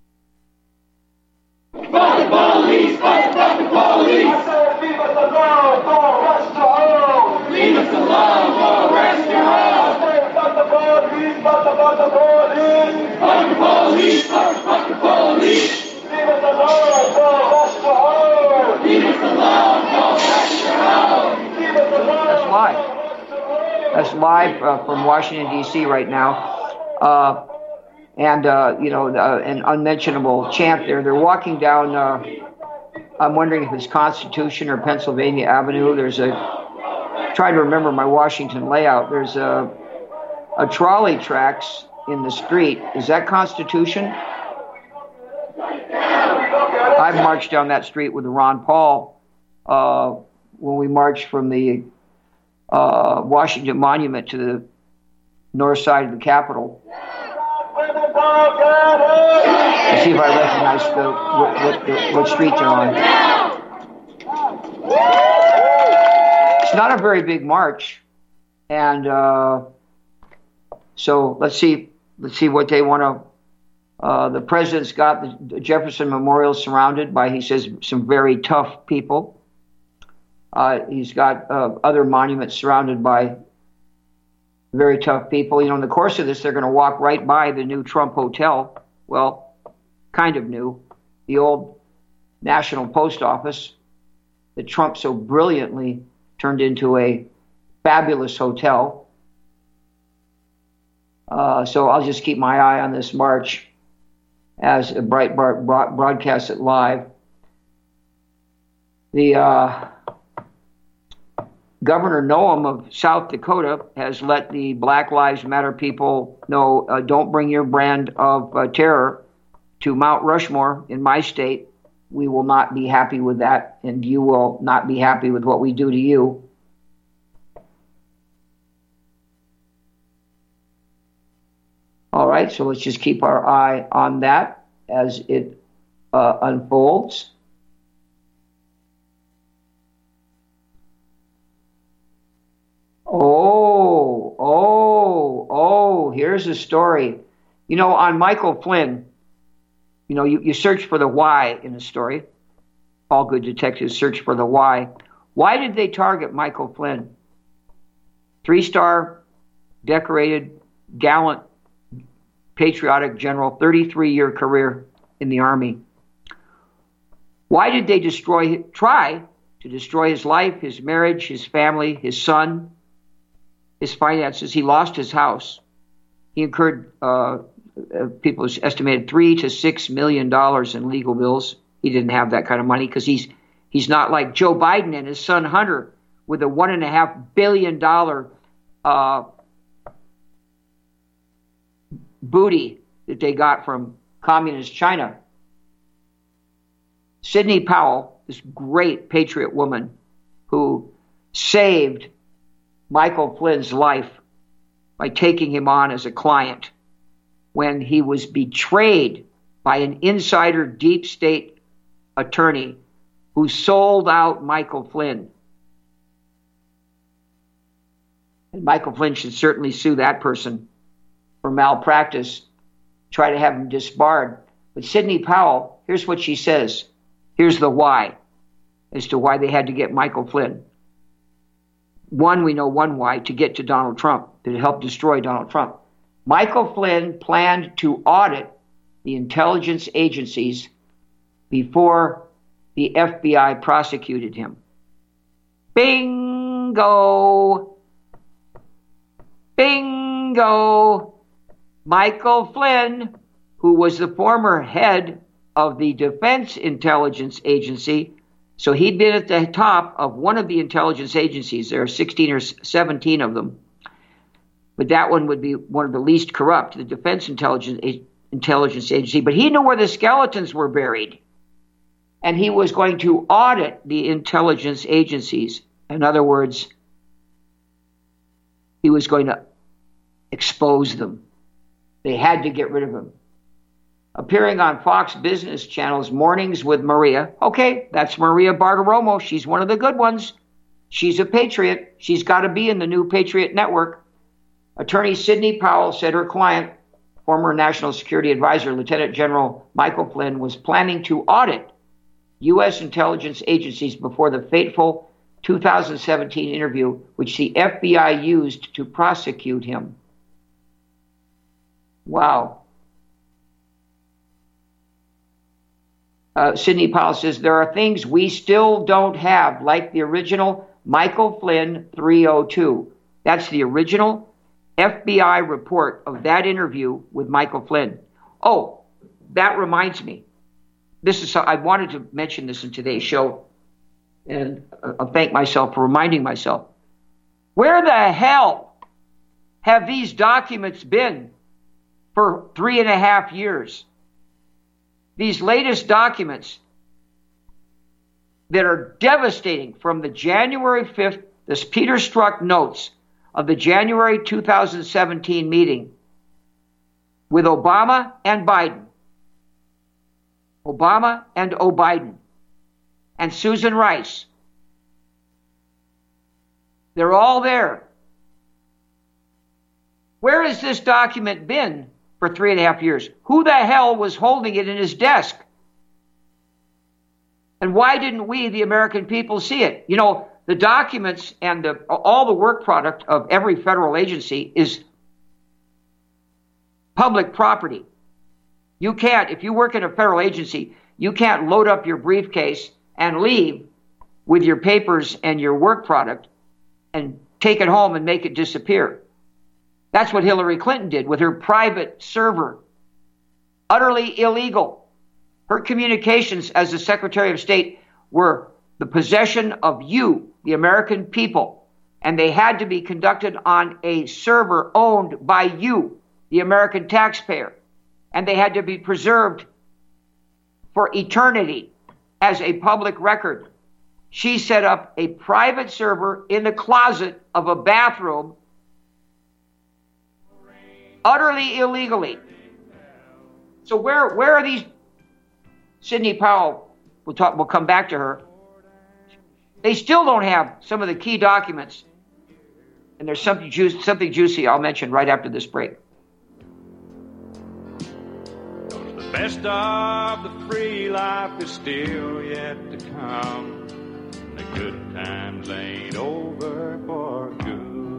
Fuck the police! Fuck the fucking police! Leave us alone or arrest your own! Leave us alone or arrest your own! Fuck the police! Fuck the fuck the police! Fuck the police! Fuck the fucking police! Leave us alone or arrest your own! Leave us alone or arrest your own! Leave us alone! That's live. That's live uh, from Washington, D C right now. Uh, And, uh, you know, uh, an unmentionable chant there. They're walking down, uh, I'm wondering if it's Constitution or Pennsylvania Avenue. There's a, trying to remember my Washington layout. There's a, a trolley tracks in the street. Is that Constitution? I've marched down that street with Ron Paul uh, when we marched from the uh, Washington Monument to the north side of the Capitol. Let's see if I recognize the, what, what, the, what street they're on. It's not a very big march, and uh, so let's see. Let's see what they want to. Uh, the president's got the Jefferson Memorial surrounded by, he says, some very tough people. Uh, he's got uh, other monuments surrounded by very tough people. You know, in the course of this, they're going to walk right by the new Trump Hotel. Well, kind of new. The old National Post Office that Trump so brilliantly turned into a fabulous hotel. Uh, so I'll just keep my eye on this march as Breitbart broadcasts it live. The uh, Governor Noem of South Dakota has let the Black Lives Matter people know, uh, don't bring your brand of uh, terror to Mount Rushmore in my state. We will not be happy with that, and you will not be happy with what we do to you. All right, so let's just keep our eye on that as it uh, unfolds. Oh, oh, oh, here's a story. You know, on Michael Flynn, you know, you, you search for the why in a story. All good detectives search for the why. Why did they target Michael Flynn? Three-star, decorated, gallant, patriotic general, thirty-three-year career in the Army. Why did they destroy, try to destroy his life, his marriage, his family, his son, his finances? He lost his house. He incurred, uh, people estimated three to six million dollars in legal bills. He didn't have that kind of money because he's he's not like Joe Biden and his son Hunter with a one and a half billion dollar uh, booty that they got from communist China. Sidney Powell, this great patriot woman who saved Michael Flynn's life by taking him on as a client when he was betrayed by an insider deep state attorney who sold out Michael Flynn. And Michael Flynn should certainly sue that person for malpractice, try to have him disbarred. But Sidney Powell, here's what she says. Here's the why as to why they had to get Michael Flynn. One, we know one why, to get to Donald Trump, to help destroy Donald Trump. Michael Flynn planned to audit the intelligence agencies before the F B I prosecuted him. Bingo! Bingo! Michael Flynn, who was the former head of the Defense Intelligence Agency, so he'd been at the top of one of the intelligence agencies. There are sixteen or seventeen of them. But that one would be one of the least corrupt, the Defense Intelligence, Intelligence Agency. But he knew where the skeletons were buried. And he was going to audit the intelligence agencies. In other words, he was going to expose them. They had to get rid of him. Appearing on Fox Business Channel's Mornings with Maria. Okay, that's Maria Bartiromo. She's one of the good ones. She's a patriot. She's got to be in the new Patriot Network. Attorney Sidney Powell said her client, former National Security Advisor Lieutenant General Michael Flynn, was planning to audit U S intelligence agencies before the fateful two thousand seventeen interview, which the F B I used to prosecute him. Wow. Uh, Sidney Powell says, there are things we still don't have, like the original Michael Flynn three oh two. That's the original F B I report of that interview with Michael Flynn. Oh, that reminds me. This is, I wanted to mention this in today's show, and I'll thank myself for reminding myself. Where the hell have these documents been for three and a half years? These latest documents that are devastating from the January fifth, this Peter Strzok notes of the January two thousand seventeen meeting with Obama and Biden. Obama and O'Biden and Susan Rice. They're all there. Where has this document been for three and a half years? Who the hell was holding it in his desk? And why didn't we, the American people, see it? You know, the documents and the, all the work product of every federal agency is public property. You can't, if you work in a federal agency, you can't load up your briefcase and leave with your papers and your work product and take it home and make it disappear. That's what Hillary Clinton did with her private server. Utterly illegal. Her communications as the Secretary of State were the possession of you, the American people, and they had to be conducted on a server owned by you, the American taxpayer, and they had to be preserved for eternity as a public record. She set up a private server in the closet of a bathroom, utterly illegally. So where where are these? Sidney Powell, we'll talk. We'll come back to her. They still don't have some of the key documents, and there's something ju- something juicy I'll mention right after this break. The best of the free life is still yet to come. The good times ain't over for good.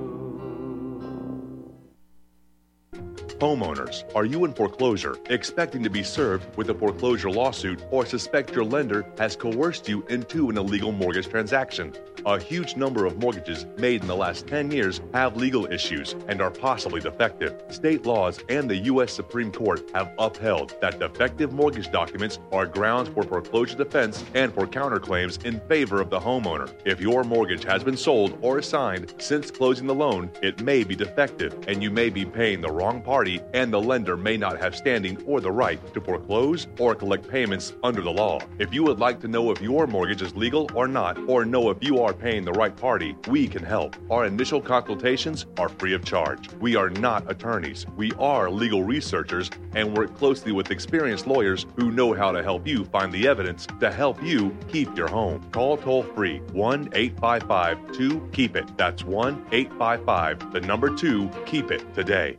Homeowners, are you in foreclosure, expecting to be served with a foreclosure lawsuit, or suspect your lender has coerced you into an illegal mortgage transaction? A huge number of mortgages made in the last ten years have legal issues and are possibly defective. State laws and the U S Supreme Court have upheld that defective mortgage documents are grounds for foreclosure defense and for counterclaims in favor of the homeowner. If your mortgage has been sold or assigned since closing the loan, it may be defective and you may be paying the wrong party, and the lender may not have standing or the right to foreclose or collect payments under the law. If you would like to know if your mortgage is legal or not, or know if you are paying the right party, we can help. Our initial consultations are free of charge. We are not attorneys. We are legal researchers and work closely with experienced lawyers who know how to help you find the evidence to help you keep your home. Call toll free one eight five five two keep it. That's one eight five five, the number two, keep it today.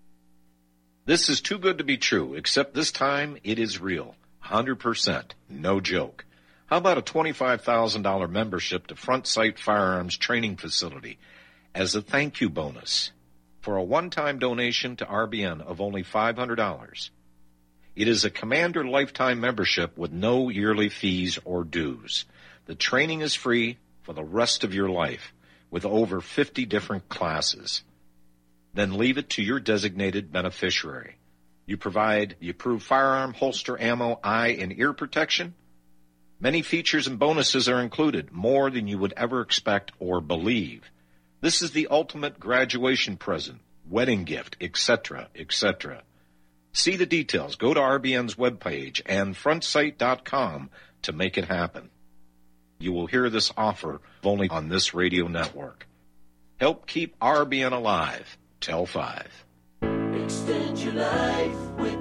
This is too good to be true, except this time it is real. one hundred percent. No joke. How about a twenty-five thousand dollars membership to Front Sight Firearms Training Facility as a thank you bonus for a one-time donation to R B N of only five hundred dollars? It is a Commander lifetime membership with no yearly fees or dues. The training is free for the rest of your life with over fifty different classes. Then leave it to your designated beneficiary. You provide the approved firearm, holster, ammo, eye, and ear protection. Many features and bonuses are included, more than you would ever expect or believe. This is the ultimate graduation present, wedding gift, et cetera, et cetera. See the details. Go to R B N's webpage and front sight dot com to make it happen. You will hear this offer only on this radio network. Help keep R B N alive. Tell five. Extend your life with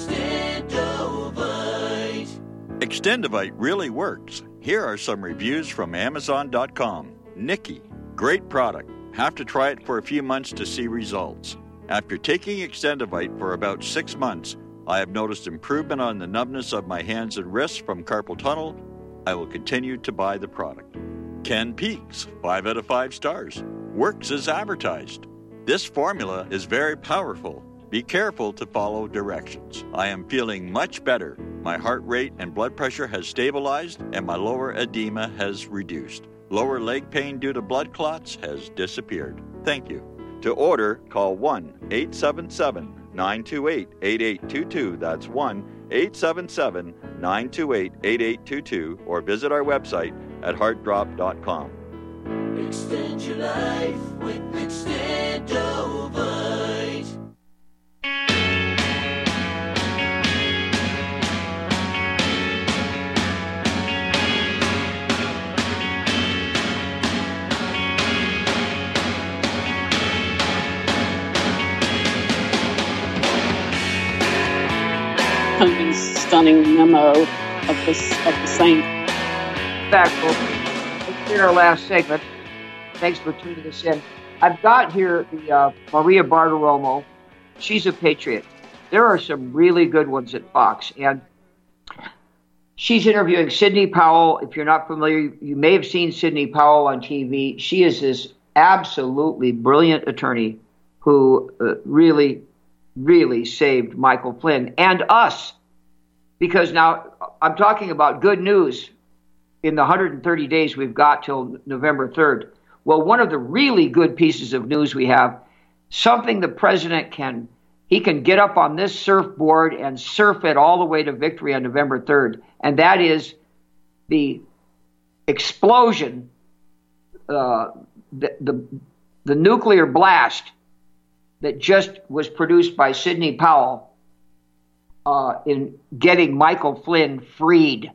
Extendovite. Extendovite really works. Here are some reviews from Amazon dot com. Nikki, great product. Have to try it for a few months to see results. After taking Extendovite for about six months, I have noticed improvement on the numbness of my hands and wrists from carpal tunnel. I will continue to buy the product. Ken Peaks, five out of five stars. Works as advertised. This formula is very powerful. Be careful to follow directions. I am feeling much better. My heart rate and blood pressure has stabilized, and my lower edema has reduced. Lower leg pain due to blood clots has disappeared. Thank you. To order, call one eight seven seven nine two eight eight eight two two. That's one eight seven seven nine two eight eight eight two two, or visit our website at heart drop dot com. Extend your life with Extendovite. Kind of a stunning memo of the, of the saint. Back, folks. In our last segment. Thanks for tuning us in. I've got here the uh, Maria Bartiromo. She's a patriot. There are some really good ones at Fox, and she's interviewing Sidney Powell. If you're not familiar, you may have seen Sidney Powell on T V. She is this absolutely brilliant attorney who uh, really, really saved Michael Flynn and us, because now I'm talking about good news in the one hundred thirty days we've got till November third. Well, one of the really good pieces of news we have, something the president can, he can get up on this surfboard and surf it all the way to victory on November third. And that is the explosion, uh, the, the, the nuclear blast that just was produced by Sidney Powell uh, in getting Michael Flynn freed.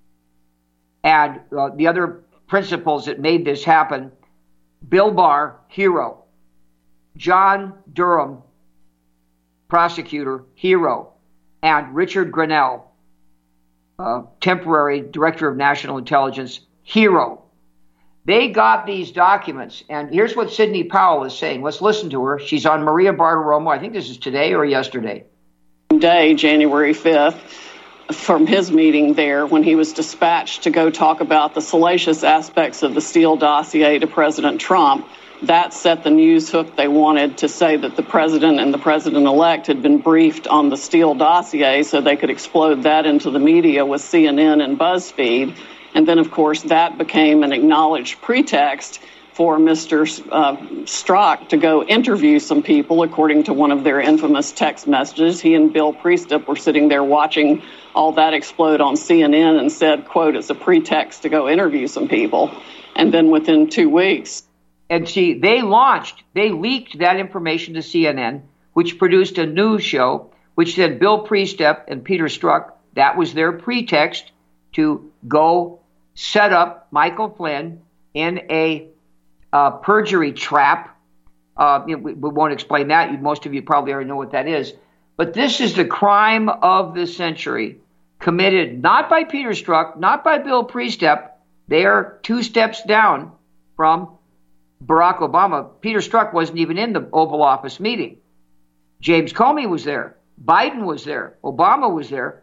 And uh, the other principles that made this happen, Bill Barr, hero. John Durham, prosecutor, hero. And Richard Grenell, uh, temporary director of national intelligence, hero. They got these documents, and here's what Sidney Powell is saying. Let's listen to her. She's on Maria Bartiromo. I think this is today or yesterday. Day, January fifth, from his meeting there when he was dispatched to go talk about the salacious aspects of the Steele dossier to President Trump. That set the news hook they wanted to say that the president and the president-elect had been briefed on the Steele dossier so they could explode that into the media with C N N and BuzzFeed. And then, of course, that became an acknowledged pretext for Mister Uh, Strzok to go interview some people, according to one of their infamous text messages. He and Bill Priestap were sitting there watching all that explode on C N N and said, quote, it's a pretext to go interview some people. And then within two weeks. And see, they launched, they leaked that information to C N N, which produced a news show, which said Bill Priestap and Peter Strzok, that was their pretext to go set up Michael Flynn in a uh, perjury trap. Uh, you know, we, we won't explain that. You, most of you probably already know what that is. But this is the crime of the century, committed not by Peter Strzok, not by Bill Priestap. They are two steps down from Barack Obama. Peter Strzok wasn't even in the Oval Office meeting. James Comey was there. Biden was there. Obama was there.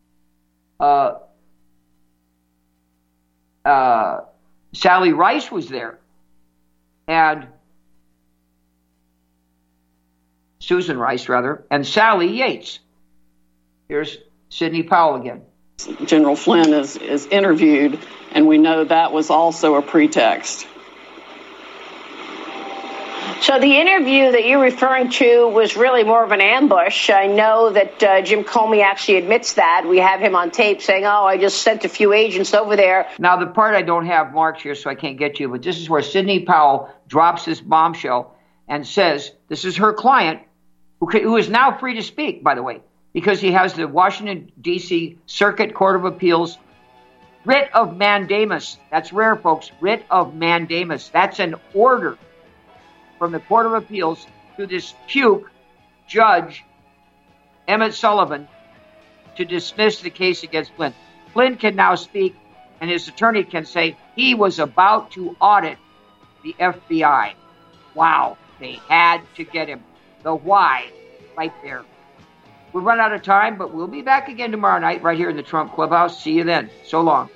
Uh, Uh, Sally Rice was there, and Susan Rice, rather, and Sally Yates. Here's Sidney Powell again. General Flynn is, is interviewed, and we know that was also a pretext. So the interview that you're referring to was really more of an ambush. I know that uh, Jim Comey actually admits that. We have him on tape saying, oh, I just sent a few agents over there. Now, the part I don't have marked here, so I can't get to, but this is where Sidney Powell drops this bombshell and says, this is her client, who, who is now free to speak, by the way, because he has the Washington, D C Circuit Court of Appeals writ of mandamus. That's rare, folks. Writ of mandamus. That's an order from the Court of Appeals to this puke judge, Emmett Sullivan, to dismiss the case against Flynn. Flynn can now speak, and his attorney can say he was about to audit the F B I. Wow, they had to get him. The why, right there. We've run out of time, but we'll be back again tomorrow night right here in the Trump Clubhouse. See you then. So long.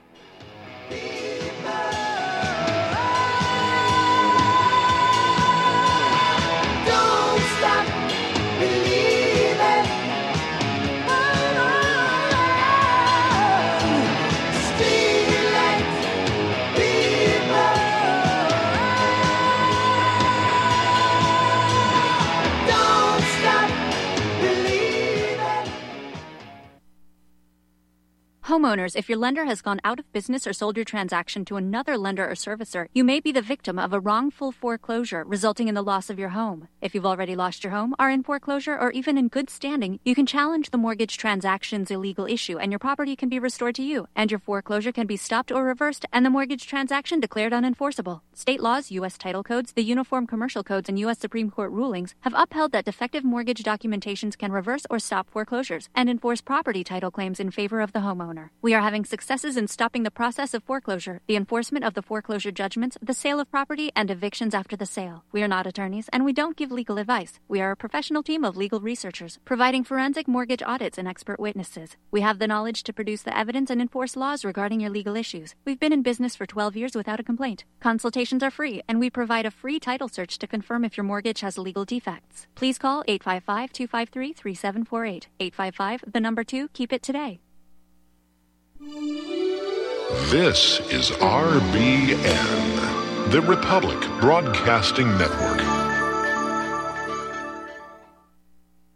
Homeowners, if your lender has gone out of business or sold your transaction to another lender or servicer, you may be the victim of a wrongful foreclosure, resulting in the loss of your home. If you've already lost your home, are in foreclosure, or even in good standing, you can challenge the mortgage transaction's illegal issue, and your property can be restored to you, and your foreclosure can be stopped or reversed, and the mortgage transaction declared unenforceable. State laws, U S title codes, the Uniform Commercial Codes, and U S Supreme Court rulings have upheld that defective mortgage documentations can reverse or stop foreclosures and enforce property title claims in favor of the homeowner. We are having successes in stopping the process of foreclosure, the enforcement of the foreclosure judgments, the sale of property, and evictions after the sale. We are not attorneys, and we don't give legal advice. We are a professional team of legal researchers, providing forensic mortgage audits and expert witnesses. We have the knowledge to produce the evidence and enforce laws regarding your legal issues. We've been in business for twelve years without a complaint. Consultations are free, and we provide a free title search to confirm if your mortgage has legal defects. Please call eight five five, two five three, three seven four eight. eight five five, the number two, keep it today. This is R B N, the Republic Broadcasting Network.